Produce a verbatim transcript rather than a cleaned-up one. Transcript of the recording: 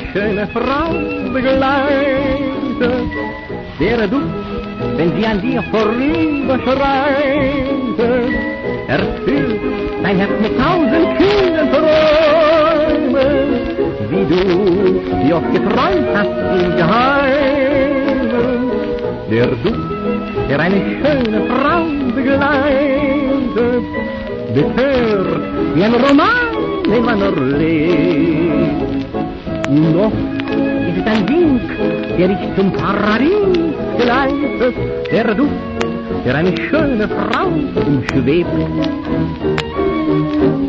schöne Frau begleitet. Der Duft, wenn sie an dir vorüberschreitet, erfüllt dein Herz mit tausend kühnen Träumen, wie du sie oft geträumt hast im Geheimen. Der Duft, der eine schöne Frau begleitet, betört wie ein Roman, den man erlebt. Und oft ist es ein Wink, der dich zum Paradies geleitet, der Duft, der eine schöne Frau umschwebt.